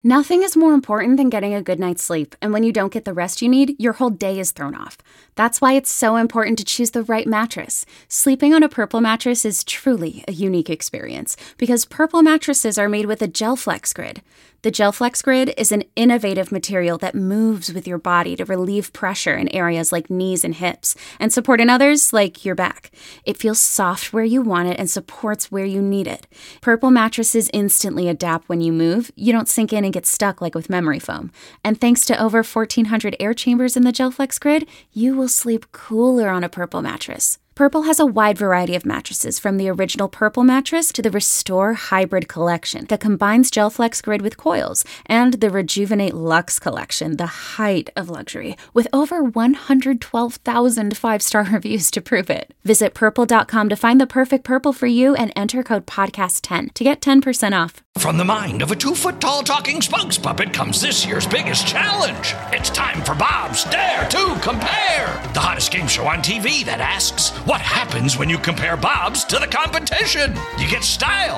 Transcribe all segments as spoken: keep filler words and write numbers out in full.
Nothing is more important than getting a good night's sleep, and when you don't get the rest you need, your whole day is thrown off. That's why it's so important to choose the right mattress. Sleeping on a Purple mattress is truly a unique experience, because Purple mattresses are made with a GelFlex Grid. The GelFlex Grid is an innovative material that moves with your body to relieve pressure in areas like knees and hips, and support in others like your back. It feels soft where you want it and supports where you need it. Purple mattresses instantly adapt when you move. You don't sink in and get stuck like with memory foam. And thanks to over fourteen hundred air chambers in the GelFlex Grid, you will sleep cooler on a Purple mattress. Purple has a wide variety of mattresses, from the original Purple mattress to the Restore Hybrid collection that combines GelFlex Grid with coils, and the Rejuvenate Luxe collection, the height of luxury, with over one hundred twelve thousand five-star reviews to prove it. Visit purple dot com to find the perfect Purple for you and enter code podcast ten to get ten percent off. From the mind of a two-foot-tall talking spokes puppet comes this year's biggest challenge. It's time for Bob's Dare to Compare, the hottest game show on T V that asks, what happens when you compare Bob's to the competition? You get style.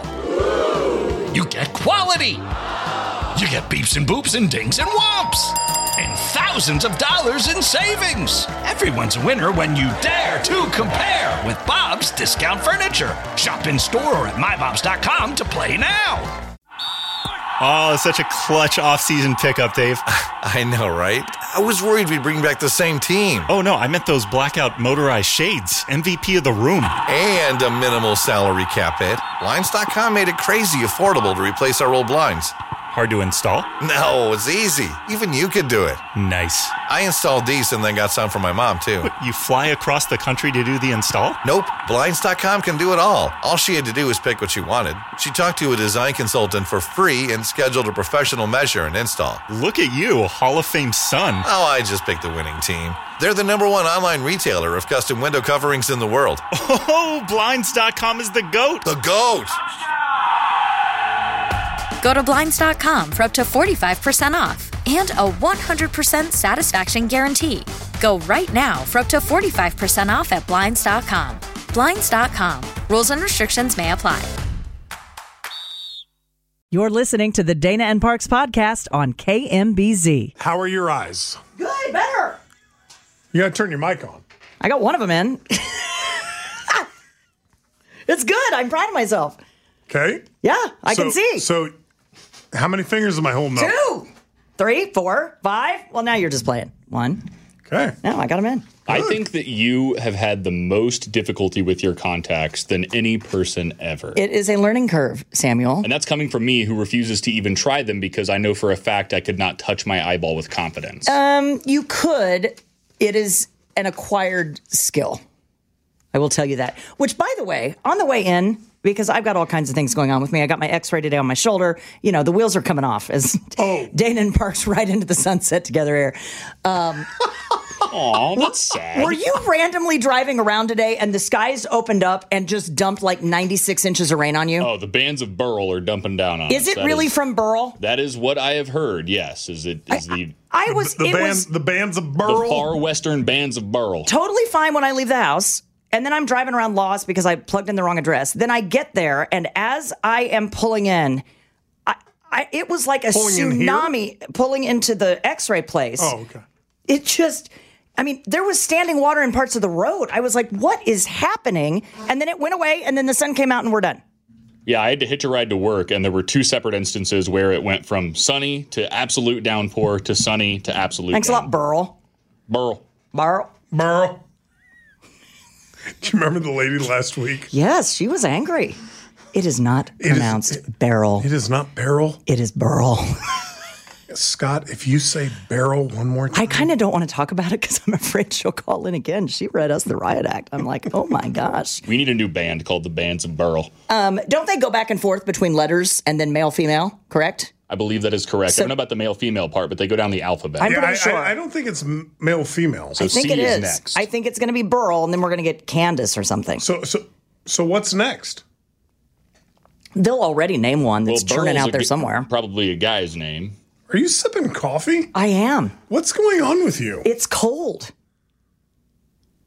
You get quality. You get beeps and boops and dings and whomps. And thousands of dollars in savings. Everyone's a winner when you dare to compare with Bob's Discount Furniture. Shop in store or at my bobs dot com to play now. Oh, such a clutch off-season pickup, Dave. I know, right? I was worried we'd bring back the same team. Oh, no, I meant those blackout motorized shades. M V P of the room. And a minimal salary cap hit. Blinds dot com made it crazy affordable to replace our old blinds. Hard to install? No, it's easy. Even you could do it. Nice. I installed these and then got some for my mom, too. What, you fly across the country to do the install? Nope. Blinds dot com can do it all. All she had to do was pick what she wanted. She talked to a design consultant for free and scheduled a professional measure and install. Look at you, Hall of Fame son. Oh, I just picked the winning team. They're the number one online retailer of custom window coverings in the world. Oh, Blinds dot com is the GOAT. The GOAT! Go to Blinds dot com for up to forty-five percent off and a one hundred percent satisfaction guarantee. Go right now for up to forty-five percent off at Blinds dot com. Blinds dot com. Rules and restrictions may apply. You're listening to the Dana and Parks podcast on K M B Z. How are your eyes? Good, better. You gotta turn your mic on. I got one of them in. It's good. I'm proud of myself. Okay? Yeah, I so, can see. So, how many fingers am I holding up? Two, three, four, five. Well, now you're just playing. One. Okay. No, I got them in. I think that you have had the most difficulty with your contacts than any person ever. It is a learning curve, Samuel. And that's coming from me, who refuses to even try them because I know for a fact I could not touch my eyeball with confidence. Um, you could. It is an acquired skill. I will tell you that. Which, by the way, on the way in, because I've got all kinds of things going on with me. I got my x-ray today on my shoulder. You know, the wheels are coming off as oh. Dana and Parks ride into the sunset together here. Um, Aw, that's sad. Were you randomly driving around today and the skies opened up and just dumped like ninety-six inches of rain on you? Oh, the bands of Burl are dumping down on is us. Is it that really is, from Burl? That is what I have heard, yes. Is it is I, the... I, I was... The, the, it band, was the bands of Burl? The far western bands of Burl. Totally fine when I leave the house. And then I'm driving around lost because I plugged in the wrong address. Then I get there, and as I am pulling in, I, I, it was like a pulling tsunami in pulling into the x-ray place. Oh, okay. It just, I mean, there was standing water in parts of the road. I was like, what is happening? And then it went away, and then the sun came out, and we're done. Yeah, I had to hitch a ride to work, and there were two separate instances where it went from sunny to absolute downpour to sunny to absolute Thanks down. a lot, Burl. Burl. Burl. Burl. Do you remember the lady last week? Yes, she was angry. It is not it pronounced is, it, barrel. It is not barrel. It is burl. Scott, if you say barrel one more time. I kind of don't want to talk about it because I'm afraid she'll call in again. She read us the riot act. I'm like, oh my gosh. We need a new band called the Bands of Burl. Um, don't they go back and forth between letters and then male, female, correct? I believe that is correct. So, I don't know about the male-female part, but they go down the alphabet. I'm yeah, pretty I, sure. I, I don't think it's male-female. So I think C it is, is. next. I think it's going to be Burl, and then we're going to get Candace or something. So, so, so what's next? They'll already name one that's well, churning Burl's out a there g- somewhere. Probably a guy's name. Are you sipping coffee? I am. What's going on with you? It's cold.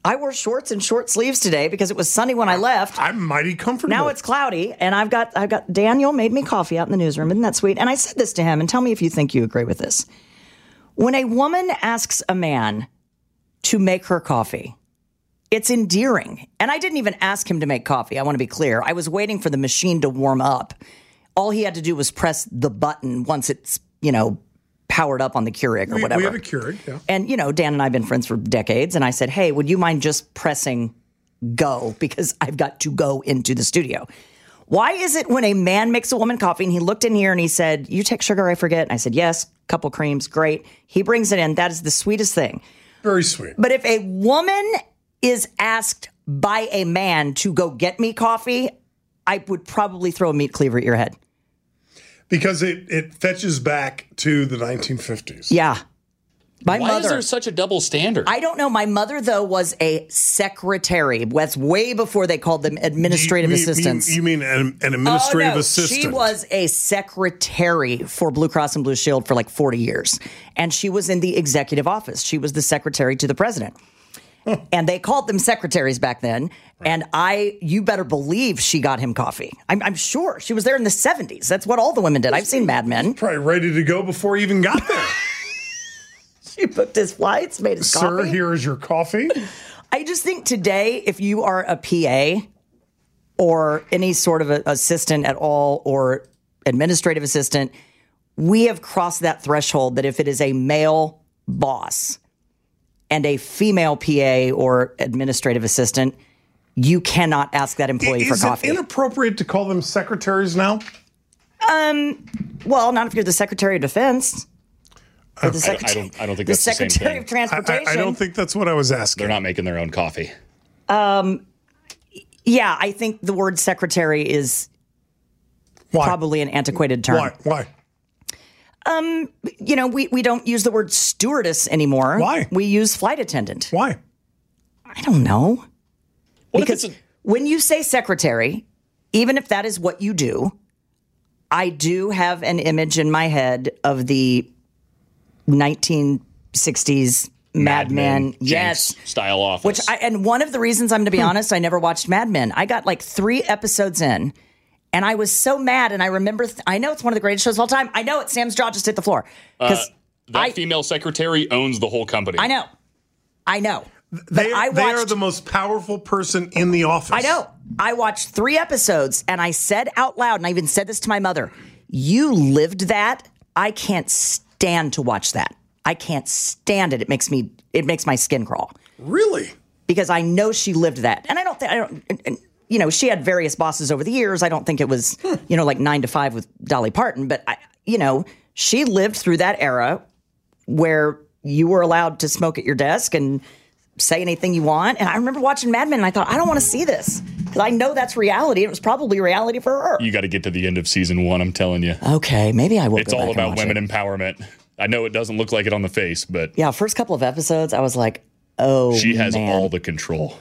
I wore shorts and short sleeves today because it was sunny when I left. I'm mighty comfortable. Now it's cloudy, and I've got I've got Daniel made me coffee out in the newsroom. Isn't that sweet? And I said this to him, and tell me if you think you agree with this. When a woman asks a man to make her coffee, it's endearing. And I didn't even ask him to make coffee. I want to be clear. I was waiting for the machine to warm up. All he had to do was press the button once it's, you know, powered up on the Keurig or we, whatever. We have a Keurig, yeah. And, you know, Dan and I have been friends for decades. And I said, hey, would you mind just pressing go? Because I've got to go into the studio. Why is it when a man makes a woman coffee and he looked in here and he said, you take sugar, I forget. And I said, yes, couple creams, great. He brings it in. That is the sweetest thing. Very sweet. But if a woman is asked by a man to go get me coffee, I would probably throw a meat cleaver at your head. Because it, it fetches back to the nineteen fifties. Yeah. My Why mother, is there such a double standard? I don't know. My mother, though, was a secretary. That's way before they called them administrative you, you, assistants. You mean an, an administrative oh, no. assistant? She was a secretary for Blue Cross and Blue Shield for like forty years. And she was in the executive office. She was the secretary to the president. And they called them secretaries back then. Right. And I, you better believe she got him coffee. I'm, I'm sure. She was there in the seventies. That's what all the women did. I've seen Mad Men. Probably ready to go before he even got there. She booked his flights, made his Sir, coffee. Sir, here is your coffee. I just think today, if you are a P A or any sort of a, assistant at all or administrative assistant, we have crossed that threshold that if it is a male boss and a female P A or administrative assistant, you cannot ask that employee is for coffee. Is it inappropriate to call them secretaries now? Um, well, not if you're the Secretary of Defense. Or the I, don't, I, don't, I don't think the that's the same Secretary thing. of Transportation. I, I, I don't think that's what I was asking. They're not making their own coffee. Um, yeah, I think the word secretary is Why? probably an antiquated term. Why? Why? Um, you know, we, we don't use the word stewardess anymore. Why? We use flight attendant. Why? I don't know. What because if it's a- when you say secretary, even if that is what you do, I do have an image in my head of the nineteen sixties Mad, Mad Men, Men yes, style office. Which I, and one of the reasons I'm to be honest, I never watched Mad Men. I got like three episodes in, and I was so mad. And I remember, th- I know it's one of the greatest shows of all time. I know it. Sam's jaw just hit the floor because uh, that I, female secretary owns the whole company. I know, I know. They, I they watched, are the most powerful person in the office. I know. I watched three episodes, and I said out loud, and I even said this to my mother: "You lived that. I can't stand to watch that. I can't stand it. It makes me. It makes my skin crawl." Really? Because I know she lived that, and I don't think I don't. And, and, you know, she had various bosses over the years. I don't think it was, hmm. you know, like nine to five with Dolly Parton, but I, you know, she lived through that era where you were allowed to smoke at your desk and say anything you want. And I remember watching Mad Men, and I thought, I don't want to see this because I know that's reality. It was probably reality for her. You got to get to the end of season one. I'm telling you. Okay, maybe I will. It's go all back about and watch women it. empowerment. I know it doesn't look like it on the face, but yeah, first couple of episodes, I was like, oh, she has man. all the control.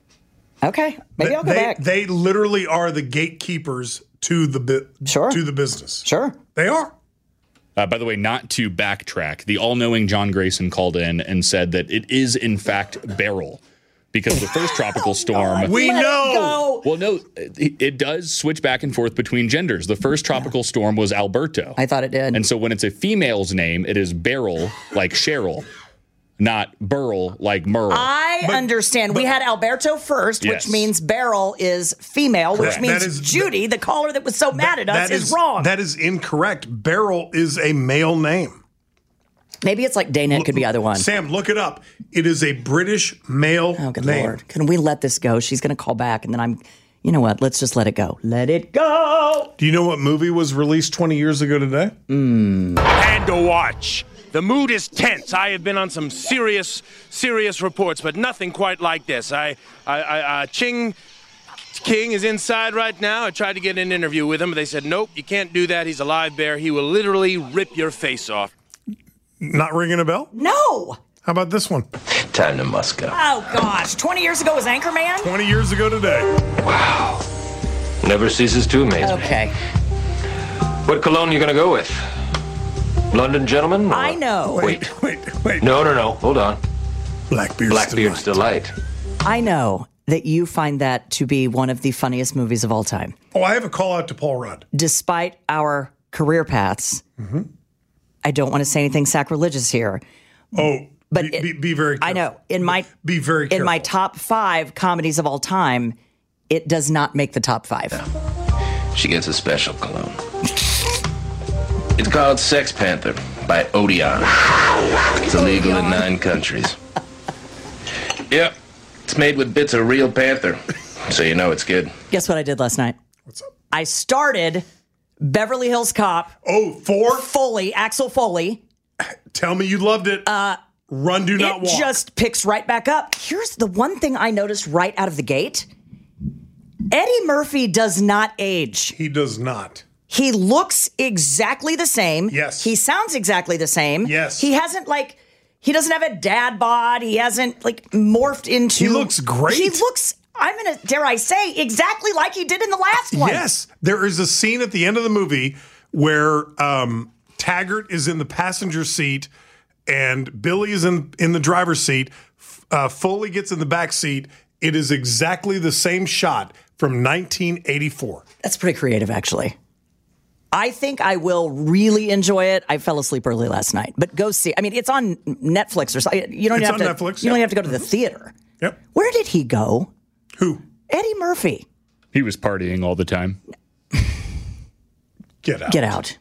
Okay, maybe they, I'll go they, back. They literally are the gatekeepers to the bi- sure. to the business. Sure, they are. Uh, by the way, not to backtrack, the all-knowing John Grayson called in and said that it is, in fact, Beryl. Because the first tropical storm... God, we know! Well, no, it, it does switch back and forth between genders. The first tropical yeah. storm was Alberto. I thought it did. And so when it's a female's name, it is Beryl, like Cheryl, not Burl, like Merle. I but, understand. But, we had Alberto first, yes. which means Beryl is female, which Correct. means is, Judy, that, the caller that was so mad that, at us, is, is wrong. That is incorrect. Beryl is a male name. Maybe it's like Dana. It could be either one. Sam, look it up. It is a British male Oh, good name. Lord. Can we let this go? She's going to call back, and then I'm, you know what? Let's just let it go. Let it go. Do you know what movie was released twenty years ago today? Mm. And to watch. The mood is tense. I have been on some serious, serious reports, but nothing quite like this. I, I, I uh, Ching King is inside right now. I tried to get an interview with him, but they said, nope, you can't do that. He's a live bear. He will literally rip your face off. Not ringing a bell? No. How about this one? Time to Moscow. Oh, gosh. twenty years ago was Anchorman? twenty years ago today. Wow. Never ceases to amaze me. Okay. What cologne are you going to go with? London Gentleman? Or... I know. Wait, wait, wait. No, no, no. Hold on. Blackbeard's Blackbeard's Delight. Delight. I know that you find that to be one of the funniest movies of all time. Oh, I have a call out to Paul Rudd. Despite our career paths, mm-hmm. I don't want to say anything sacrilegious here. Oh, but be, it, be, be very careful. I know. In my, be very careful. In my top five comedies of all time, it does not make the top five. She gets a special cologne. It's called Sex Panther by Odeon. It's illegal in nine countries. Yep. It's made with bits of real panther, so you know it's good. Guess what I did last night? What's up? I started Beverly Hills Cop. Oh, four? Foley, Axel Foley. Tell me you loved it. Uh, Run, do not it walk. It just picks right back up. Here's the one thing I noticed right out of the gate. Eddie Murphy does not age. He does not. He looks exactly the same. Yes. He sounds exactly the same. Yes. He hasn't like... He doesn't have a dad bod. He hasn't like morphed into. He looks great. He looks, I'm going to, dare I say, exactly like he did in the last one. Yes. There is a scene at the end of the movie where um, Taggart is in the passenger seat and Billy is in, in the driver's seat. Uh, Foley gets in the back seat. It is exactly the same shot from nineteen eighty-four. That's pretty creative, actually. I think I will really enjoy it. I fell asleep early last night, but go see. I mean, it's on Netflix or something. You don't it's have on to. Netflix, you don't yep. have to go to the theater. Yep. Where did he go? Who? Eddie Murphy. He was partying all the time. Get out. Get out.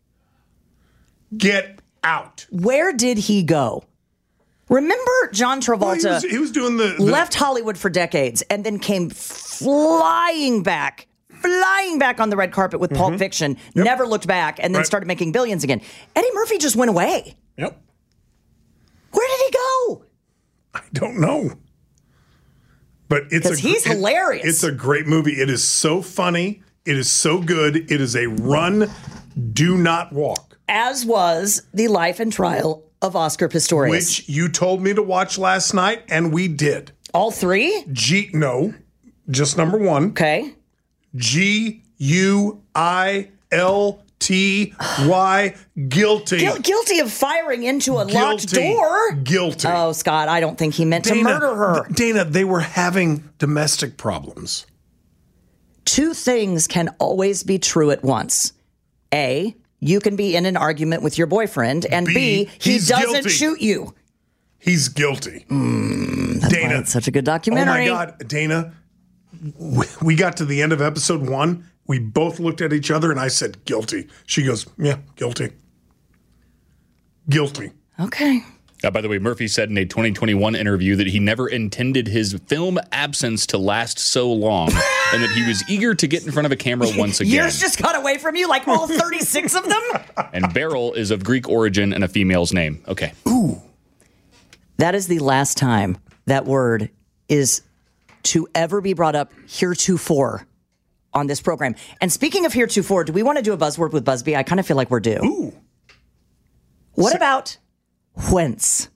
Get out. Where did he go? Remember John Travolta? Well, he, was, he was doing the, the left Hollywood for decades and then came flying back. Flying back on the red carpet with Pulp mm-hmm. Fiction, yep. never looked back, and then right. started making billions again. Eddie Murphy just went away. Yep. Where did he go? I don't know. But it's a he's it, hilarious. It's a great movie. It is so funny. It is so good. It is a run, do not walk. As was the life and trial of Oscar Pistorius, which you told me to watch last night, and we did. All three? G no, just number one. Okay. G U I L T Y, guilty. Gu- guilty of firing into a guilty. locked door? Guilty. Oh, Scott, I don't think he meant Dana, to murder her. Dana, they were having domestic problems. Two things can always be true at once. A, you can be in an argument with your boyfriend, and B, B he doesn't guilty. shoot you. He's guilty. Mm, that's Dana, why it's such a good documentary. Oh, my God, Dana. We got to the end of episode one. We both looked at each other and I said, guilty. She goes, yeah, guilty. Guilty. Okay. Uh, by the way, Murphy said in a twenty twenty-one interview that he never intended his film absence to last so long and that he was eager to get in front of a camera once again. Years just got away from you, like all thirty-six of them? And Beryl is of Greek origin and a female's name. Okay. Ooh. That is the last time that word is to ever be brought up heretofore on this program. And speaking of heretofore, do we want to do a buzzword with Busby? I kind of feel like we're due. Ooh. What so, about whence?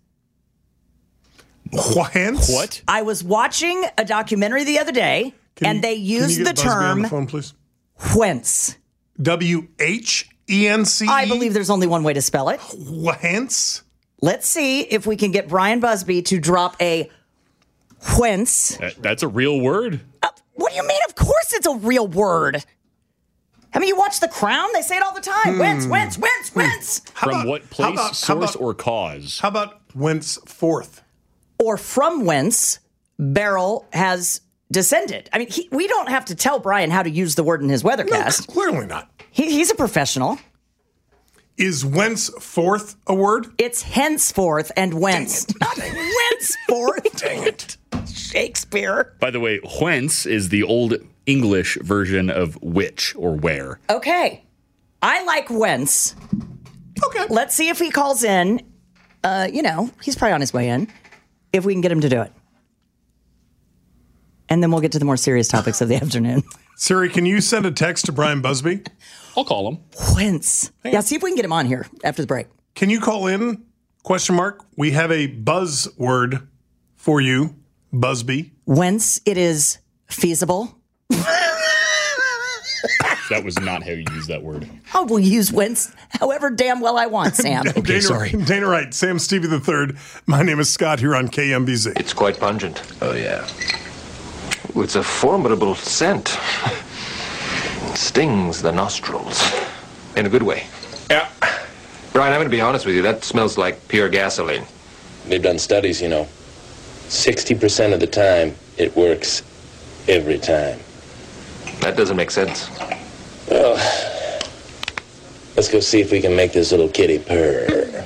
Whence? What? I was watching a documentary the other day, can and you, they used the the term on the phone, please? Whence. W H E N C E? I believe there's only one way to spell it. Whence? Let's see if we can get Brian Busby to drop a whence. That, that's a real word? Uh, what do you mean? Of course it's a real word. I mean, you watch The Crown, they say it all the time. Hmm. Whence, whence, whence, whence. From about, what place, about, source, about, or cause? How about whence forth? Or from whence Beryl has descended. I mean, he, we don't have to tell Brian how to use the word in his weathercast. No, clearly not. He, he's a professional. Is whence forth a word? It's henceforth and whence. Not whence forth. Dang it. Shakespeare. By the way, whence is the old English version of which or where. Okay. I like whence. Okay. Let's see if he calls in. Uh, you know, he's probably on his way in. If we can get him to do it. And then we'll get to the more serious topics of the afternoon. Siri, can you send a text to Brian Busby? I'll call him. Whence? Yeah, see if we can get him on here after the break. Can you call in? Question mark. We have a buzzword for you, Busby. Whence it is feasible. Is That was not how you use that word. I will use whence however damn well I want, Sam. Okay, Dana, sorry. Dana Wright, Sam Stevie the third. My name is Scott here on K M B Z. It's quite pungent. Oh, yeah. It's a formidable scent. It stings the nostrils. In a good way. Yeah. Brian, I'm going to be honest with you. That smells like pure gasoline. They've done studies, you know. sixty percent of the time, it works every time. That doesn't make sense. Well, let's go see if we can make this little kitty purr.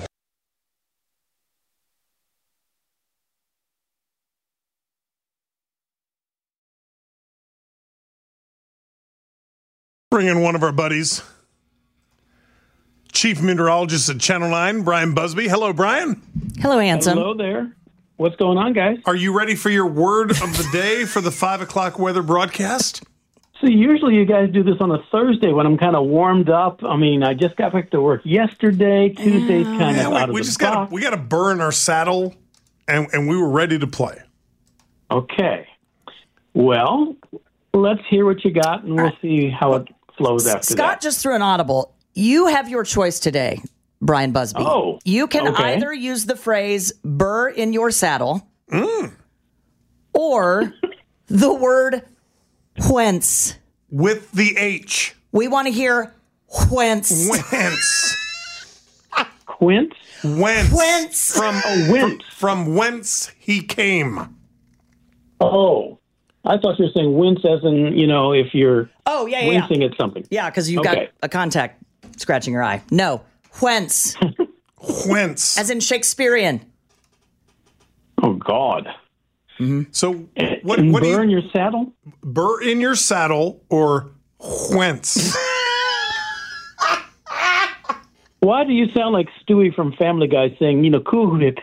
Bring in one of our buddies, Chief Meteorologist at Channel nine, Brian Busby. Hello, Brian. Hello, handsome. Hello there. What's going on, guys? Are you ready for your word of the day for the five o'clock weather broadcast? So usually you guys do this on a Thursday when I'm kind of warmed up. I mean, I just got back to work yesterday. Tuesday's kind Yeah, of we, out of we the just box. got we got to burn our saddle, and, and we were ready to play. Okay. Well, let's hear what you got, and we'll see how it flows after Scott that. just threw an audible. You have your choice today, Brian Busby. Oh, you can okay. either use the phrase "burr in your saddle" Mm. or the word "whence" with the H. We want to hear "whence." Whence. Quint? Whence. Whence. From, Oh, whence. from, from whence he came. Oh, I thought you were saying wince as in, you know, if you're Oh, yeah, yeah, yeah. wincing at something. Yeah, because you've Okay. got a contact scratching your eye. No, whence, Whence. as in Shakespearean. Oh, God. So what, And what do burn you, your saddle? burr in your saddle or whence? Why do you sound like Stewie from Family Guy saying, you know, cool it?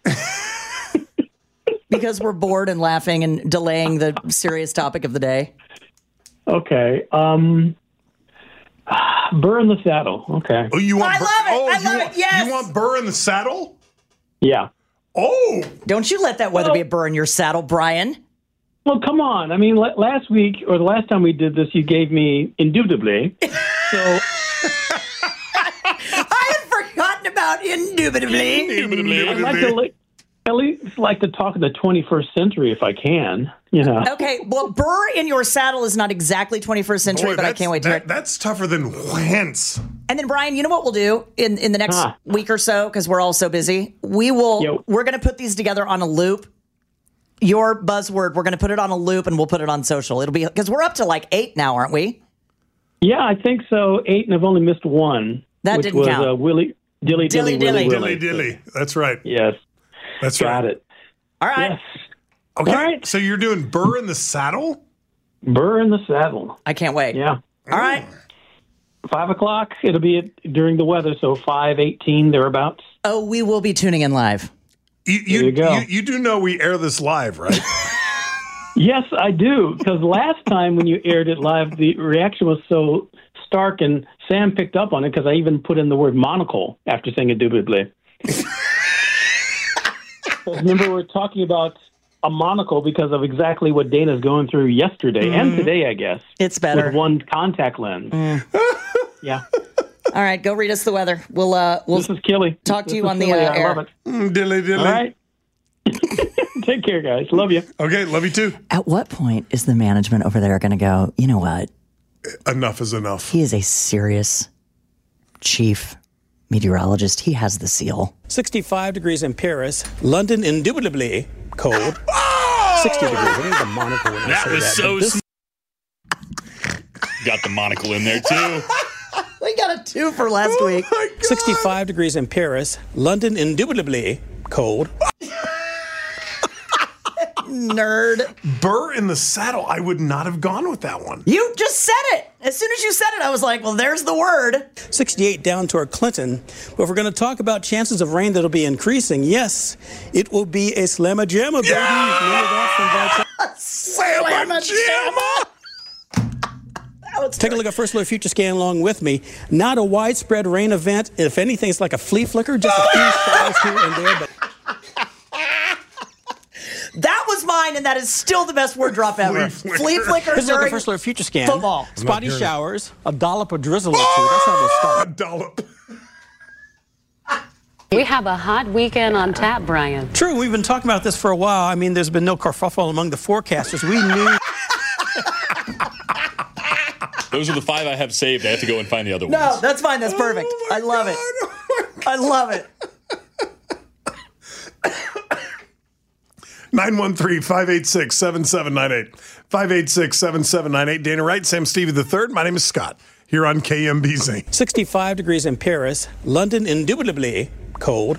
Because we're bored and laughing and delaying the serious topic of the day. Okay. Um, burn the saddle. Okay. Oh, you want I burr- love it. Oh, I you love want, it. Yes. You want burr in the saddle? Yeah. Oh, Don't you let that weather Well- be a burr in your saddle, Brian. Well, come on. I mean, la- last week or the last time we did this, you gave me indubitably. So I had forgotten about indubitably. I'd like to li- at least like to talk in the twenty-first century if I can. You know. Okay, well, burr in your saddle is not exactly twenty-first century, boy, but I that's- can't wait to hear that, it. That's tougher than whence. And then, Brian, you know what we'll do in, in the next Huh. week or so, because we're all so busy? We will, Yo. we're going to put these together on a loop. Your buzzword, we're going to put it on a loop and we'll put it on social. It'll be, because we're up to like eight now, aren't we? Yeah, I think so. Eight, and I've only missed one. That which didn't was, count. Uh, Willy, dilly, dilly, Dilly, willy, dilly. Dilly willy. dilly. That's right. Yes, That's got right. it. All right. Yes. Okay. All right. So you're doing burr in the saddle? Burr in the saddle. I can't wait. Yeah. All right. Five o'clock. It'll be at, during the weather, so five eighteen thereabouts. Oh, we will be tuning in live. You, you, There you go. you, you do know we air this live, right? Yes, I do. Because last time when you aired it live, the reaction was so stark, and Sam picked up on it because I even put in the word monocle after saying indubitably. Remember, we were talking about a monocle because of exactly what Dana's going through yesterday and today, I guess. It's better. With one contact lens. Yeah. All right, go read us the weather. We'll uh, we'll This is Killy. talk to This you is on the Killy. uh, I air. love it. Mm, dilly dilly. All right. Take care, guys. Love you. Okay, love you too. At what point is the management over there going to go, you know what? Enough is enough. He is a serious chief meteorologist. He has the seal. sixty-five degrees in Paris. London, indubitably cold. sixty degrees. I need the monocle when I That say was that. so. This- Got the monocle in there too. We got a two for last week. sixty-five degrees in Paris. London, indubitably cold. Nerd. Burr in the saddle. I would not have gone with that one. You just said it. As soon as you said it, I was like, well, there's the word. sixty-eight down toward Clinton. But if we're going to talk about chances of rain that'll be increasing, yes, it will be a slamma jamma, baby. Remember that from Vice- Slamma jamma. Take a look at First Alert Future Scan along with me. Not a widespread rain event. If anything, it's like a flea flicker, just a few showers here and there. But That was my line, and that is still the best word drop ever. Flea flicker. Flea flicker Here's during the first alert future scan. football. Spotty showers, a dollop of drizzle or two. That's how they'll start. A dollop. We have a hot weekend on tap, Brian. True, we've been talking about this for a while. I mean, there's been no kerfuffle among the forecasters. We knew. Those are the five I have saved. I have to go and find the other No, ones. that's fine. That's perfect. Oh I love God. it. Oh I love it. nine one three, five eight six, seven seven nine eight. five eight six, seven seven nine eight. Dana Wright, Sam Stevie the third. My name is Scott, here on K M B Z. sixty-five degrees in Paris. London, indubitably cold.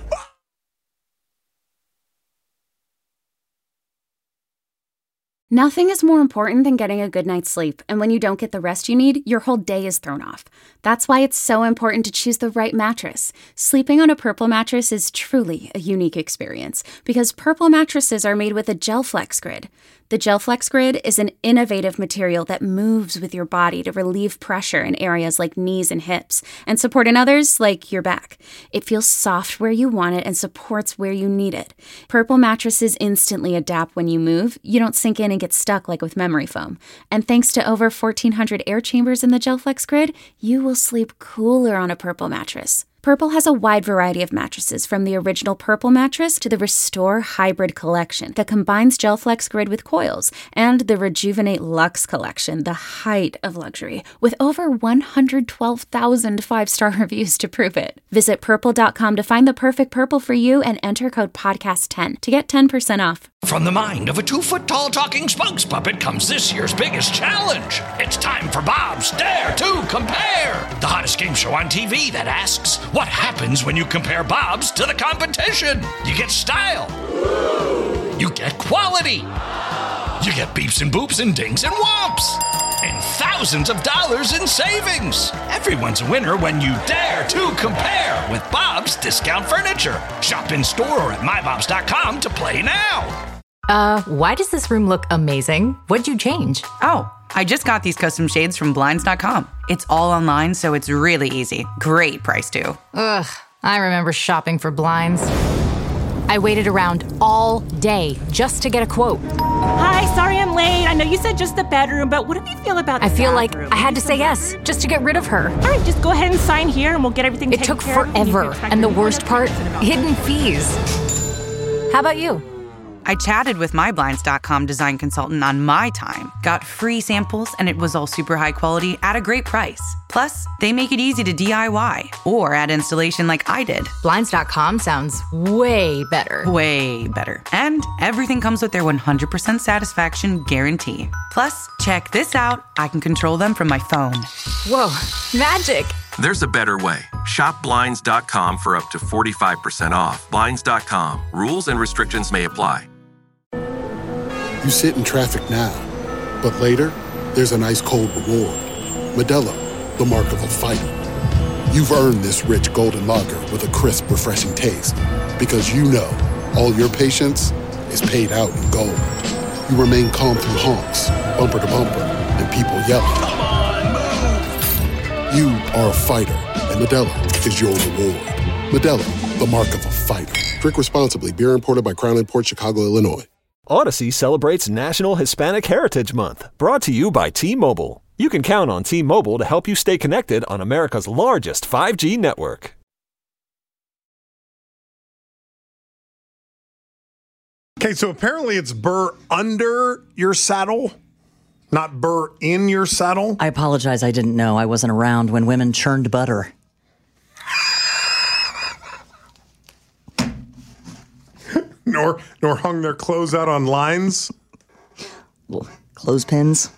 Nothing is more important than getting a good night's sleep, and when you don't get the rest you need, your whole day is thrown off. That's why it's so important to choose the right mattress. Sleeping on a Purple mattress is truly a unique experience, because Purple mattresses are made with a GelFlex Grid. The GelFlex Grid is an innovative material that moves with your body to relieve pressure in areas like knees and hips, and support in others like your back. It feels soft where you want it and supports where you need it. Purple mattresses instantly adapt when you move. You don't sink in and get stuck like with memory foam. And thanks to over fourteen hundred air chambers in the GelFlex Grid, you will sleep cooler on a Purple mattress. Purple has a wide variety of mattresses, from the original Purple mattress to the Restore Hybrid collection that combines GelFlex Grid with coils, and the Rejuvenate Luxe collection, the height of luxury, with over one hundred twelve thousand five-star reviews to prove it. Visit purple dot com to find the perfect Purple for you and enter code podcast ten to get ten percent off. From the mind of a two-foot-tall talking spokes puppet comes this year's biggest challenge. It's time for Bob's Dare to Compare, the hottest game show on T V that asks, what happens when you compare Bob's to the competition? You get style. You get quality. You get beeps and boops and dings and whomps. And thousands of dollars in savings. Everyone's a winner when you dare to compare with Bob's Discount Furniture. Shop in store or at my bobs dot com to play now. Uh, why does this room look amazing? What'd you change? Oh, I just got these custom shades from blinds dot com. It's all online, so it's really easy. Great price, too. Ugh, I remember shopping for blinds. I waited around all day just to get a quote. Hi, sorry I'm late. I know you said just the bedroom, but what do you feel about the I feel bathroom? like I had to say yes, just to get rid of her. All right, just go ahead and sign here and we'll get everything It taken took care of. forever, and the worst part, hidden fees. How about you? I chatted with my blinds dot com design consultant on my time, got free samples, and it was all super high quality at a great price. Plus, they make it easy to D I Y or add installation like I did. blinds dot com sounds way better. Way better. And everything comes with their one hundred percent satisfaction guarantee. Plus, check this out. I can control them from my phone. Whoa, magic. There's a better way. Shop blinds dot com for up to forty-five percent off. blinds dot com. Rules and restrictions may apply. You sit in traffic now, but later, there's an ice-cold reward. Modelo, the mark of a fighter. You've earned this rich golden lager with a crisp, refreshing taste. Because you know, all your patience is paid out in gold. You remain calm through honks, bumper to bumper, and people yelling. Come on, move! You are a fighter, and Modelo is your reward. Modelo, the mark of a fighter. Drink responsibly. Beer imported by Crown Imports, Chicago, Illinois. Odyssey celebrates National Hispanic Heritage Month, brought to you by T-Mobile. You can count on T-Mobile to help you stay connected on America's largest five G network. Okay, so apparently it's burr under your saddle, not burr in your saddle. I apologize. I didn't know. I wasn't around when women churned butter. nor nor hung their clothes out on lines. Well, clothespins.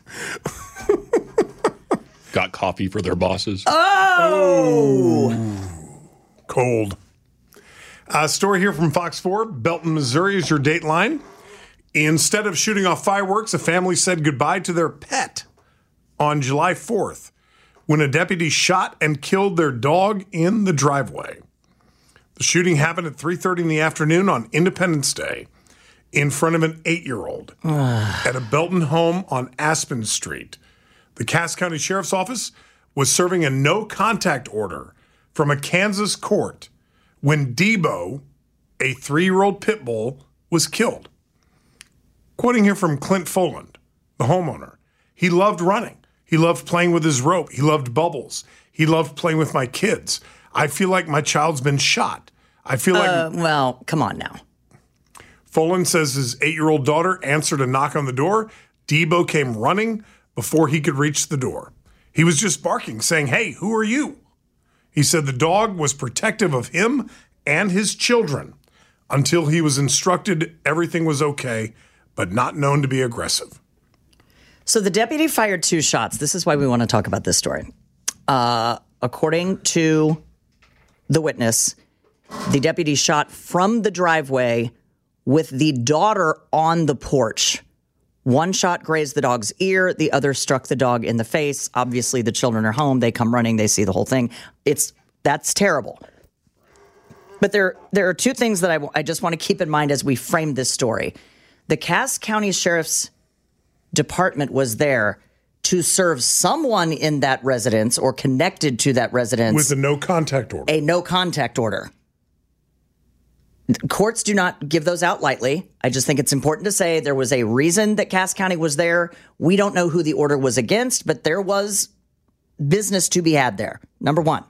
Got coffee for their bosses. Oh! Cold. A story here from Fox four. Belton, Missouri is your Dateline. Instead of shooting off fireworks, a family said goodbye to their pet on July fourth when a deputy shot and killed their dog in the driveway. The shooting happened at three thirty in the afternoon on Independence Day in front of an eight-year-old at a Belton home on Aspen Street. The Cass County Sheriff's Office was serving a no-contact order from a Kansas court when Debo, a three-year-old pit bull, was killed. Quoting here from Clint Foland, the homeowner. He loved running. He loved playing with his rope. He loved bubbles. He loved playing with my kids. I feel like my child's been shot. I feel like... Uh, well, come on now. Foland says his eight-year-old daughter answered a knock on the door. Debo came running before he could reach the door. He was just barking, saying, "Hey, who are you?" He said the dog was protective of him and his children until he was instructed everything was okay, but not known to be aggressive. So the deputy fired two shots. This is why we want to talk about this story. Uh, according to the witness, the deputy shot from the driveway with the daughter on the porch. One shot grazed the dog's ear. The other struck the dog in the face. Obviously, the children are home. They come running. They see the whole thing. It's that's terrible. But there, there are two things that I, I just want to keep in mind as we frame this story. The Cass County Sheriff's Department was there to serve someone in that residence or connected to that residence with a no contact order. A no contact order. Courts do not give those out lightly. I just think it's important to say there was a reason that Cass County was there. We don't know who the order was against, but there was business to be had there. Number one.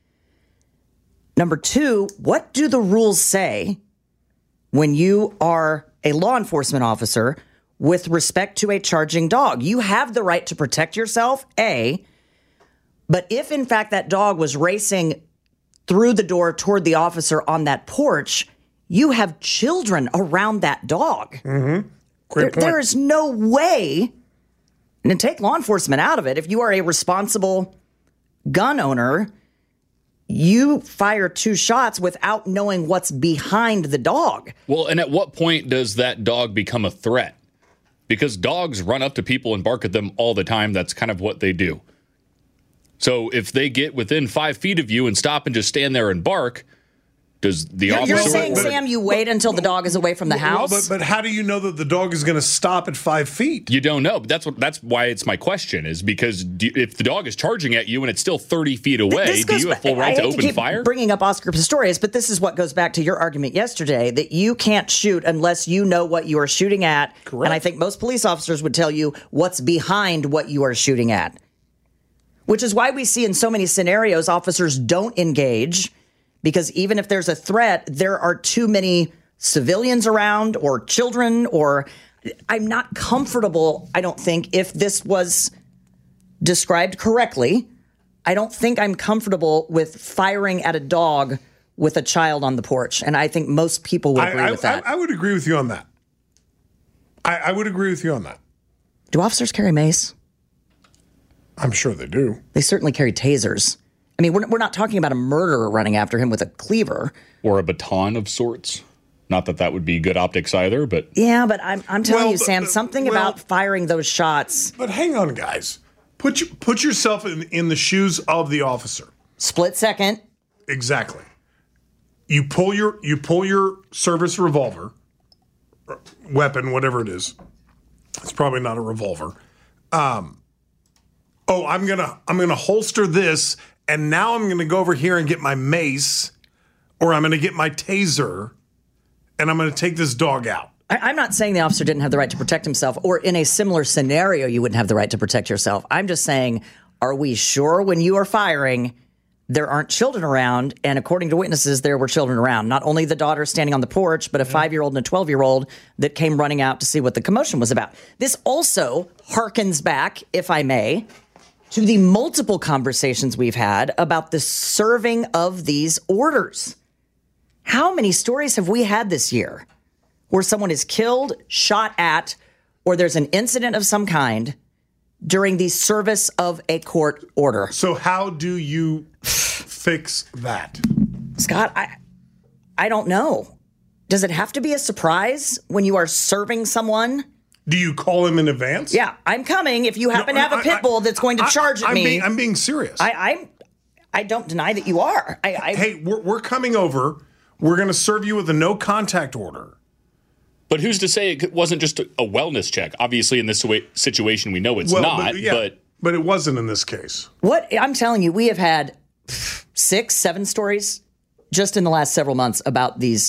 Number two, what do the rules say when you are a law enforcement officer with respect to a charging dog? You have the right to protect yourself, A, but if in fact that dog was racing through the door toward the officer on that porch, you have children around that dog. Mm-hmm. There, there is no way, and to take law enforcement out of it, if you are a responsible gun owner, you fire two shots without knowing what's behind the dog. Well, and at what point does that dog become a threat? Because dogs run up to people and bark at them all the time. That's kind of what they do. So if they get within five feet of you and stop and just stand there and bark, does the You're, officer... you're saying, but, Sam, you wait until the dog is away from the well, house? But, but how do you know that the dog is going to stop at five feet? You don't know. But that's what. That's why it's my question, is because do, if the dog is charging at you and it's still thirty feet away, do you have full right to open to keep fire? Bringing up Oscar Pistorius, but this is what goes back to your argument yesterday, that you can't shoot unless you know what you are shooting at. Correct. And I think most police officers would tell you what's behind what you are shooting at, which is why we see in so many scenarios officers don't engage. Because even if there's a threat, there are too many civilians around or children, or I'm not comfortable, I don't think, if this was described correctly, I don't think I'm comfortable with firing at a dog with a child on the porch. And I think most people would agree I, I, with that. I, I would agree with you on that. I, I would agree with you on that. Do officers carry mace? I'm sure they do. They certainly carry tasers. I mean, we're, we're not talking about a murderer running after him with a cleaver. Or a baton of sorts. Not that that would be good optics either, but... Yeah, but I'm, I'm telling Well, you, but- Sam, but- something well- about firing those shots. But hang on, guys. Put you, put yourself in, in the shoes of the officer. Split second. Exactly. You pull your you pull your service revolver, or weapon, whatever it is. It's probably not a revolver. Um, oh, I'm gonna I'm gonna holster this, and now I'm gonna go over here and get my mace, or I'm gonna get my taser, and I'm gonna take this dog out. I, I'm not saying the officer didn't have the right to protect himself, or in a similar scenario, you wouldn't have the right to protect yourself. I'm just saying, are we sure when you are firing, there aren't children around? And according to witnesses, there were children around. Not only the daughter standing on the porch, but a five-year-old and a twelve-year-old that came running out to see what the commotion was about. This also harkens back, if I may, to the multiple conversations we've had about the serving of these orders. How many stories have we had this year where someone is killed, shot at, or there's an incident of some kind during the service of a court order? So how do you fix that? Scott, I I don't know. Does it have to be a surprise when you are serving someone? Do you call him in advance? Yeah, I'm coming if you happen No, to have a I- pit bull that's going to I- charge at I'm me. being- I'm being serious. I, I I don't deny that you are. I, I hey, we're, we're coming over. We're going to serve you with a no contact order. But who's to say it wasn't just a wellness check? Obviously, in this wa- situation, we know it's Well, not, but, yeah, but... but it wasn't in this case. What I'm telling you, we have had six, seven stories just in the last several months about these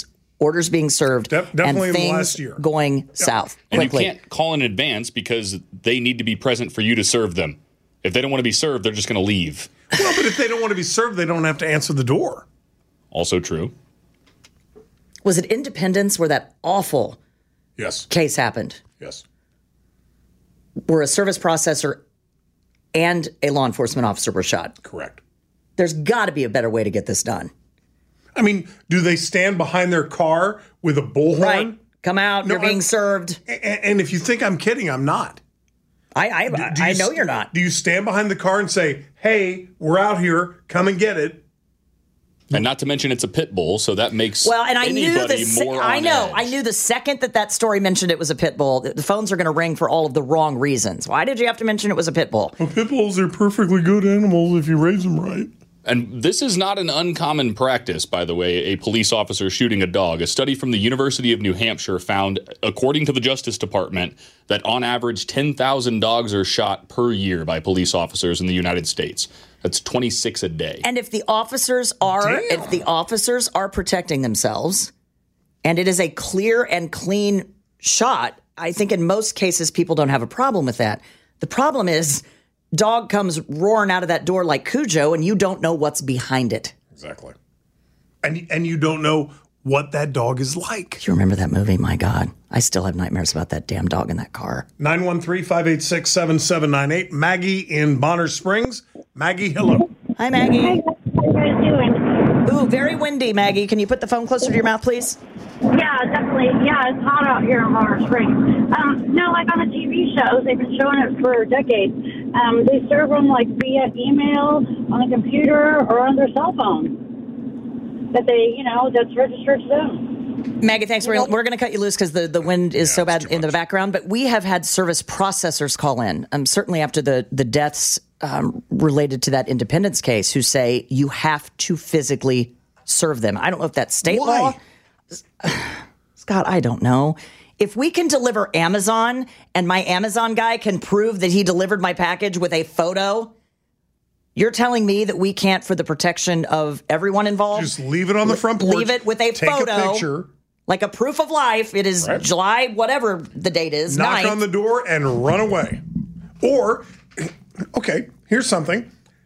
orders being served, De- definitely and in the things last year. going Yeah. south And quickly. you can't call in advance because they need to be present for you to serve them. If they don't want to be served, they're just going to leave. Well, but if they don't want to be served, they don't have to answer the door. Also true. Was it Independence where that awful Yes. case happened? Yes. Where a service processor and a law enforcement officer were shot. Correct. There's got to be a better way to get this done. I mean, do they stand behind their car with a bullhorn? Right. Come out, No, you're being I'm- served. And, and if you think I'm kidding, I'm not. I I, Do- do I you know s- you're not. Do you stand behind the car and say, hey, we're out here, come and get it? And not to mention it's a pit bull, so that makes Well, and I knew anybody the se- more I on know edge. I knew the second that that story mentioned it was a pit bull, the the phones are going to ring for all of the wrong reasons. Why did you have to mention it was a pit bull? Well, pit bulls are perfectly good animals if you raise them right. And this is not an uncommon practice, by the way, a police officer shooting a dog. A study from the University of New Hampshire found, according to the Justice Department, that on average ten thousand dogs are shot per year by police officers in the United States. That's twenty-six a day. And if the officers are Damn. if the officers are protecting themselves and it is a clear and clean shot, I think in most cases people don't have a problem with that. The problem is dog comes roaring out of that door like Cujo and you don't know what's behind it. Exactly. And and you don't know what that dog is like. Do you remember that movie? My God. I still have nightmares about that damn dog in that car. nine one three, five eight six, seven seven nine eight. Maggie in Bonner Springs. Maggie, hello. Hi, Maggie. How you guys doing? Ooh, very windy, Maggie. Can you put the phone closer to your mouth, please? Yeah, definitely. Yeah, it's hot out here in Bonner Springs. Um, no, like on the T V shows, they've been showing it for decades. Um, they serve them like via email, on a computer, or on their cell phone. That they, you know, that's registered to them. Maggie, thanks. We're, we're going to cut you loose because the, the wind is so bad in the background. But we have had service processors call in, um, certainly after the, the deaths um, related to that Independence case, who say you have to physically serve them. I don't know if that's state Why? law. Scott, I don't know. If we can deliver Amazon and my Amazon guy can prove that he delivered my package with a photo, you're telling me that we can't, for the protection of everyone involved, Just leave it on the front porch. leave it with a take photo, a picture, like a proof of life. It is Right. July, whatever the date is. knock ninth. on the door, and run away. Or, okay, here's something.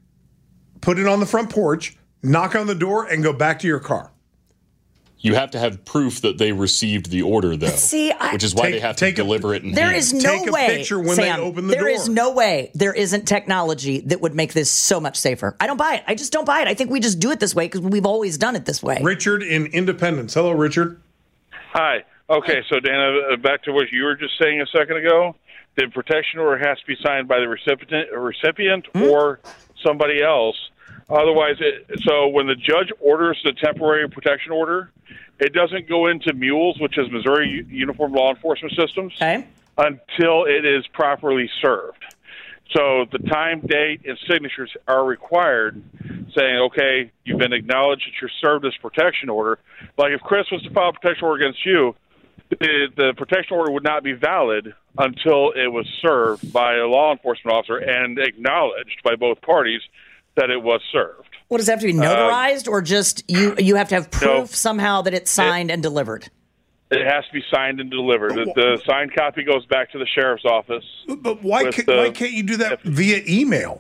Put it on the front porch, knock on the door, and go back to your car. You have to have proof that they received the order, though. See, I- which is why Take- they have to take a- deliver it in There hand. is no Take a way, picture when they Sam, open the there door. is no way there isn't technology that would make this so much safer. I don't buy it. I just don't buy it. I think we just do it this way because we've always done it this way. Richard in Independence. Hello, Richard. Hi. Okay, so Dana, uh, back to what you were just saying a second ago. The protection order has to be signed by the recipient, recipient Hmm? or somebody else. Otherwise, it, so when the judge orders the temporary protection order, it doesn't go into MULES, which is Missouri U- Uniform Law Enforcement Systems, Okay. until it is properly served. So the time, date, and signatures are required, saying, okay, you've been acknowledged that you're served this protection order. Like if Chris was to file a protection order against you, the, the protection order would not be valid until it was served by a law enforcement officer and acknowledged by both parties that it was served. What does it have to be notarized, or just you? You have to have proof No. somehow that it's signed and delivered. It has to be signed and delivered. The, the signed copy goes back to the sheriff's office. But why, with ca- the- why can't you do that via email?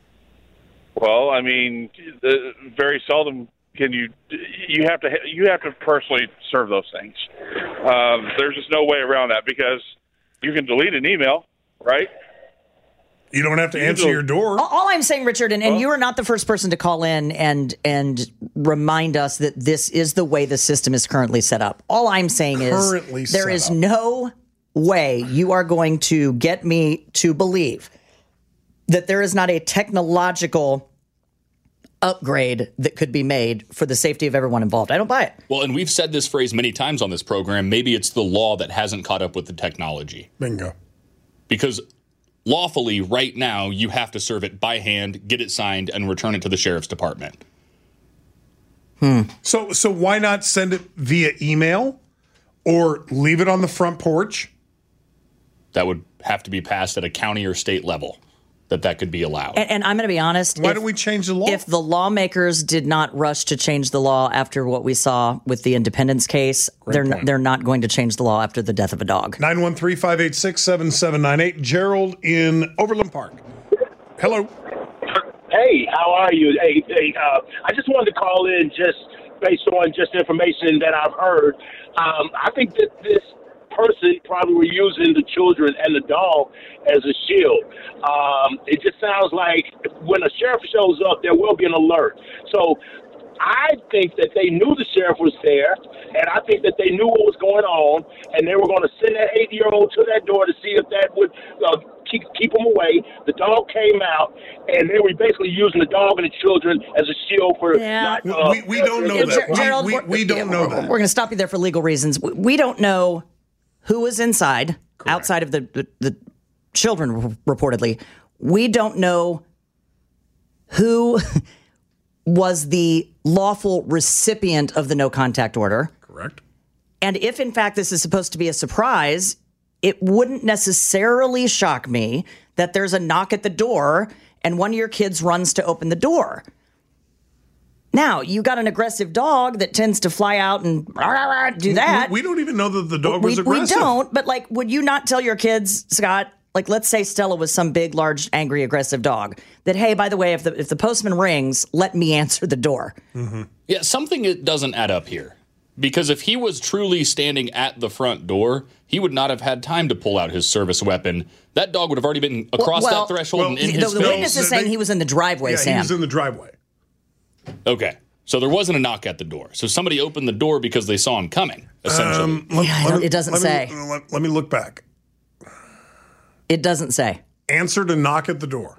Well, I mean, the, very seldom can you. You have to. You have to personally serve those things. Um, there's just no way around that because you can delete an email, right? You don't have to You answer don't- your door. All, all I'm saying, Richard, and, and you are not the first person to call in and and remind us that this is the way the system is currently set up. All I'm saying Currently is there set is up. no way you are going to get me to believe that there is not a technological upgrade that could be made for the safety of everyone involved. I don't buy it. Well, and we've said this phrase many times on this program. Maybe it's the law that hasn't caught up with the technology. Bingo. Because lawfully, right now, you have to serve it by hand, get it signed, and return it to the sheriff's department. So, so why not send it via email or leave it on the front porch? That would have to be passed at a county or state level. that that could be allowed. And, and I'm going to be honest. Why if, don't we change the law? If the lawmakers did not rush to change the law after what we saw with the Independence case, Great they're point. they're not going to change the law after the death of a dog. nine one three, five eight six, seven seven nine eight. Gerald in Overland Park. Hello. Hey, how are you? Hey, hey uh, I just wanted to call in just based on just information that I've heard. Um, I think that this person probably were using the children and the dog as a shield. Um, it just sounds like when a sheriff shows up, there will be an alert. So I think that they knew the sheriff was there, and I think that they knew what was going on, and they were going to send that eighty-year-old to that door to see if that would uh, keep keep them away. The dog came out, and they were basically using the dog and the children as a shield for Yeah. not. Uh, We, we don't know that. We- Gerald, we, we're- we don't know that. We're going to stop you there for legal reasons. We- We don't know who was inside, outside of the, the, the children, reportedly. We don't know who was the lawful recipient of the no contact order. Correct. And if, in fact, this is supposed to be a surprise, it wouldn't necessarily shock me that there's a knock at the door and one of your kids runs to open the door. Now, you got an aggressive dog that tends to fly out and rah, rah, rah, do that. We, we don't even know that the dog we, was aggressive. We don't, but like, would you not tell your kids, Scott, like, let's say Stella was some big, large, angry, aggressive dog, that, hey, by the way, if the if the postman rings, let me answer the door. Mm-hmm. Yeah, something that doesn't add up here. Because if he was truly standing at the front door, he would not have had time to pull out his service weapon. That dog would have already been across well, that threshold well, and in the, his the face. witness is saying he was in the driveway, Yeah, Sam. he was in the driveway. Okay. So there wasn't a knock at the door. So somebody opened the door because they saw him coming, essentially. Um, let- Yeah, I let don't- me- it doesn't let me- say. let, let me look back. It doesn't say. Answered a knock at the door.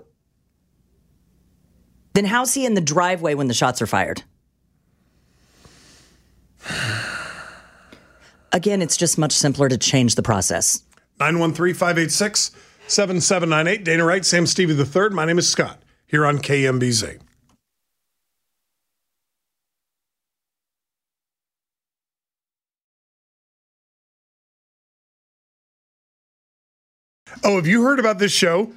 Then how's he in the driveway when the shots are fired? Again, it's just much simpler to change the process. nine one three, five eight six, seven seven nine eight. Dana Wright, Sam Stevie the third. My name is Scott, here on K M B Z. Oh, have you heard about this show?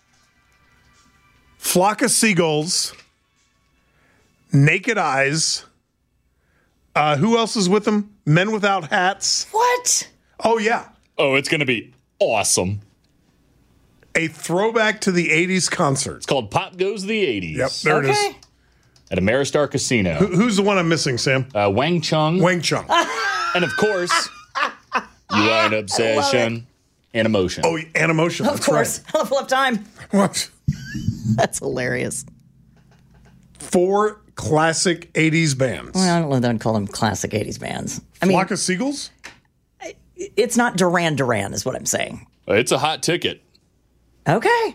Flock of Seagulls, Naked Eyes. Uh, who else is with them? Men Without Hats. What? Oh, yeah. Oh, it's going to be awesome. A throwback to the eighties concert. It's called Pop Goes the eighties. Yep, there it is. At Ameristar Casino. Who, who's the one I'm missing, Sam? Uh, Wang Chung. Wang Chung. And of course, You Are an Obsession and Emotion. Oh, and Emotion. Of That's course. right. Hell of a time. What? That's hilarious. Four classic eighties bands. Well, I don't know that I'd call them classic eighties bands. I mean, Flock of Seagulls? it's not Duran Duran, is what I'm saying. It's a hot ticket. Okay.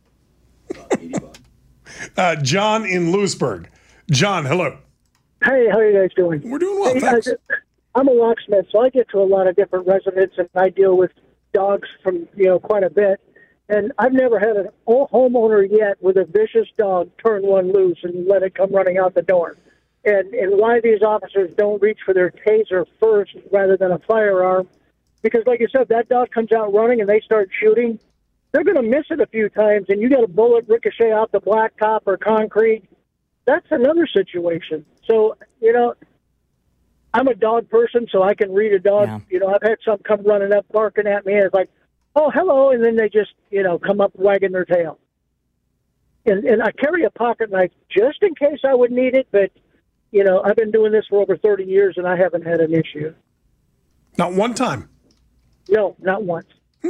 Uh, John in Lewisburg. John, hello. Hey, how are you guys doing? We're doing well, Hey, thanks. I, I'm a locksmith, so I get to a lot of different residents, and I deal with dogs from, you know, quite a bit. And I've never had a homeowner yet with a vicious dog turn one loose and let it come running out the door. And and why these officers don't reach for their taser first rather than a firearm, because like you said, that dog comes out running and they start shooting, they're going to miss it a few times, and you got a bullet ricochet off the blacktop or concrete. That's another situation. So, you know, I'm a dog person, so I can read a dog. Yeah. You know, I've had some come running up, barking at me, and it's like, oh, hello, and then they just, you know, come up wagging their tail. And, and I carry a pocket knife just in case I would need it, but, you know, I've been doing this for over thirty years, and I haven't had an issue. Not one time. No, not once.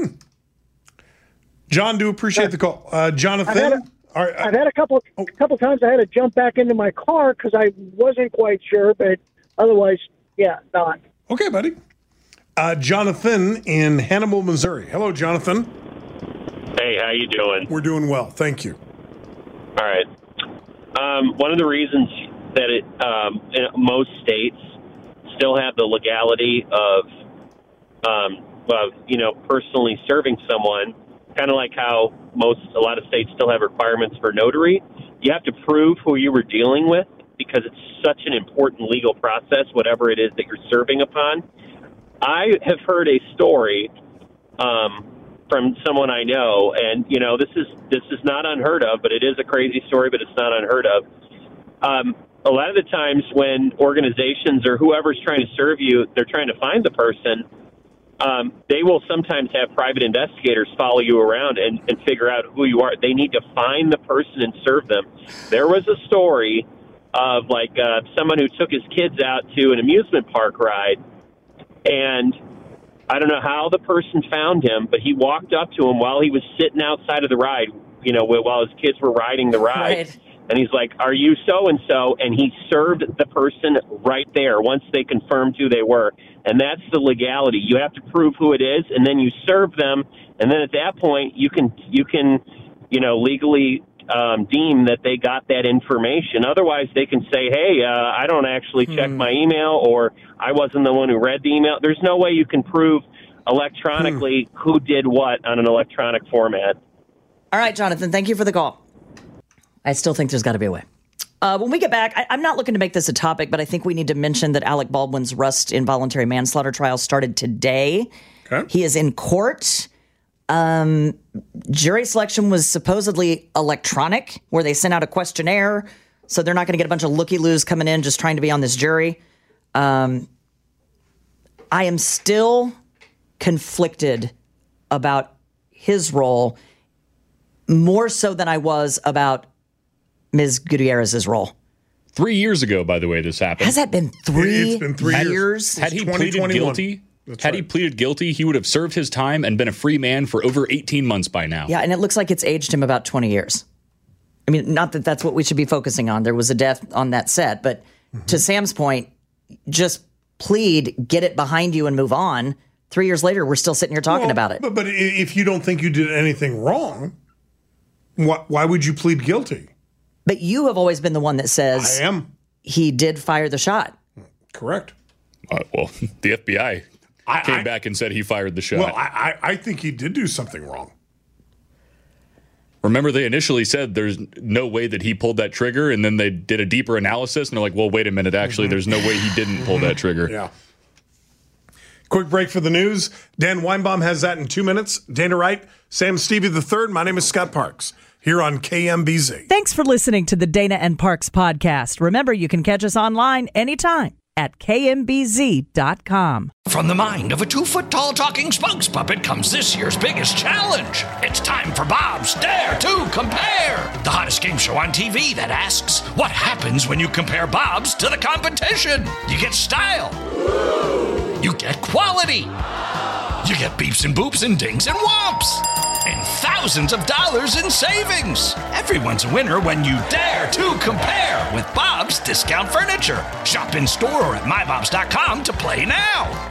John, do appreciate the call. Uh, Jonathan? I've had a, all right, uh, I've had a couple a couple times I had to jump back into my car because I wasn't quite sure, but otherwise, yeah, not. Okay, buddy. Uh, Jonathan in Hannibal, Missouri. Hello, Jonathan. Hey, how you doing? We're doing well. Thank you. All right. Um, one of the reasons that it um, in most states still have the legality of, um, of you know, personally serving someone, kind of like how most a lot of states still have requirements for notary. You have to prove who you were dealing with because it's such an important legal process, whatever it is that you're serving upon. I have heard a story um, from someone I know, and you know this is this is not unheard of, but it is a crazy story, but it's not unheard of. Um, a lot of the times when organizations or whoever's trying to serve you, they're trying to find the person. Um, they will sometimes have private investigators follow you around and, and figure out who you are. They need to find the person and serve them. There was a story of like uh, someone who took his kids out to an amusement park ride, and I don't know how the person found him, but he walked up to him while he was sitting outside of the ride, you know, while his kids were riding the ride. Right. And he's like, "Are you so-and-so?" And he served the person right there once they confirmed who they were. And that's the legality. You have to prove who it is, and then you serve them. And then at that point, you can, you can, you know, legally um, deem that they got that information. Otherwise, they can say, hey, uh, I don't actually check hmm. my email, or I wasn't the one who read the email. There's no way you can prove electronically hmm. who did what on an electronic format. All right, Jonathan, thank you for the call. I still think there's got to be a way. Uh, when we get back, I, I'm not looking to make this a topic, but I think we need to mention that Alec Baldwin's Rust involuntary manslaughter trial started today. Okay. He is in court. Um, jury selection was supposedly electronic, where they sent out a questionnaire, so they're not going to get a bunch of looky-loos coming in just trying to be on this jury. Um, I am still conflicted about his role, more so than I was about Miz Gutierrez's role. Three years ago, by the way, this happened. Has that been three, it's been three years? years. Had he pleaded guilty, That's had right. he pleaded guilty, he would have served his time and been a free man for over eighteen months by now. Yeah, and it looks like it's aged him about twenty years. I mean, not that that's what we should be focusing on. There was a death on that set. But mm-hmm. to Sam's point, just plead, get it behind you and move on. Three years later, we're still sitting here talking well, about it. But, but if you don't think you did anything wrong, why, why would you plead guilty? But you have always been the one that says I am. He did fire the shot. Correct. Uh, well, the F B I I, came I, back and said he fired the shot. Well, I, I think he did do something wrong. Remember, they initially said there's no way that he pulled that trigger, and then they did a deeper analysis, and they're like, well, wait a minute, actually, mm-hmm. there's no way he didn't pull that trigger. Yeah. Quick break for the news. Dan Weinbaum has that in two minutes. Dana Wright, Sam Stevie the third. My name is Scott Parks. Here on K M B Z. Thanks for listening to the Dana and Parks podcast. Remember, you can catch us online anytime at K M B Z dot com. From the mind of a two-foot-tall talking spokes puppet comes this year's biggest challenge. It's time for Bob's Dare to Compare, the hottest game show on T V that asks, what happens when you compare Bob's to the competition? You get style. You get quality. You get beeps and boops and dings and whomps. And thousands of dollars in savings. Everyone's a winner when you dare to compare with Bob's Discount Furniture. Shop in store or at my bobs dot com to play now.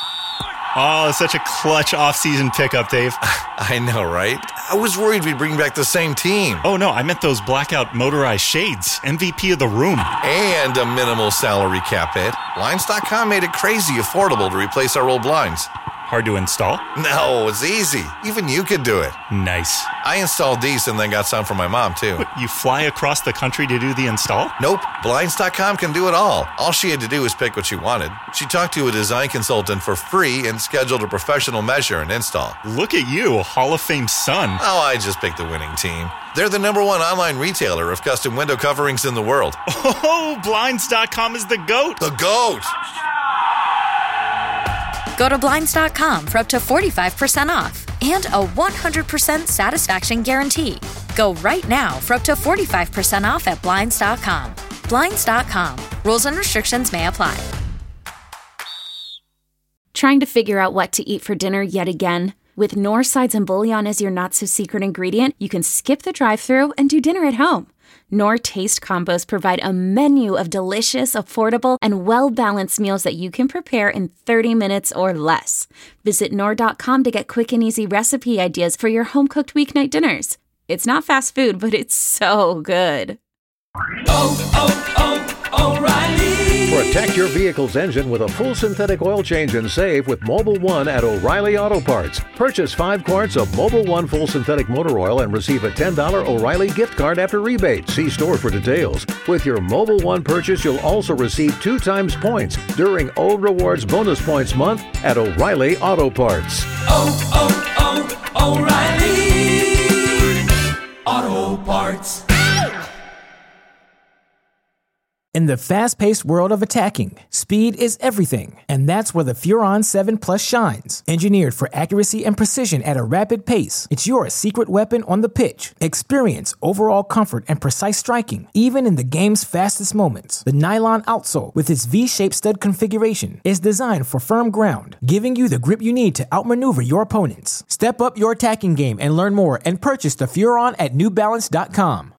Oh, such a clutch off-season pickup, Dave. I know, right? I was worried we'd bring back the same team. Oh, no, I meant those blackout motorized shades. M V P of the room. And a minimal salary cap hit. Blinds dot com made it crazy affordable to replace our old blinds. Hard to install? No, it's easy. Even you could do it. Nice. I installed these and then got some for my mom, too. What, you fly across the country to do the install? Nope. Blinds dot com can do it all. All she had to do was pick what she wanted. She talked to a design consultant for free and scheduled a professional measure and install. Look at you, a Hall of Fame son. Oh, I just picked the winning team. They're the number one online retailer of custom window coverings in the world. Oh, Blinds dot com is the GOAT. The GOAT! Go to Blinds dot com for up to forty-five percent off and a one hundred percent satisfaction guarantee. Go right now for up to forty-five percent off at Blinds dot com. Blinds dot com. Rules and restrictions may apply. Trying to figure out what to eat for dinner yet again? With Knorr sides and bouillon as your not-so-secret ingredient, you can skip the drive-thru and do dinner at home. Knorr Taste Combos provide a menu of delicious, affordable, and well-balanced meals that you can prepare in thirty minutes or less. Visit Knorr dot com to get quick and easy recipe ideas for your home-cooked weeknight dinners. It's not fast food, but it's so good. Oh, oh, oh, O'Reilly! Protect your vehicle's engine with a full synthetic oil change and save with Mobil one at O'Reilly Auto Parts. Purchase five quarts of Mobil one full synthetic motor oil and receive a ten dollars O'Reilly gift card after rebate. See store for details. With your Mobil one purchase, you'll also receive two times points during O Rewards Bonus Points Month at O'Reilly Auto Parts. Oh, oh, oh, O'Reilly Auto Parts. In the fast-paced world of attacking, speed is everything, and that's where the Furon seven Plus shines. Engineered for accuracy and precision at a rapid pace, it's your secret weapon on the pitch. Experience overall comfort and precise striking, even in the game's fastest moments. The nylon outsole, with its V-shaped stud configuration, is designed for firm ground, giving you the grip you need to outmaneuver your opponents. Step up your attacking game and learn more and purchase the Furon at New Balance dot com.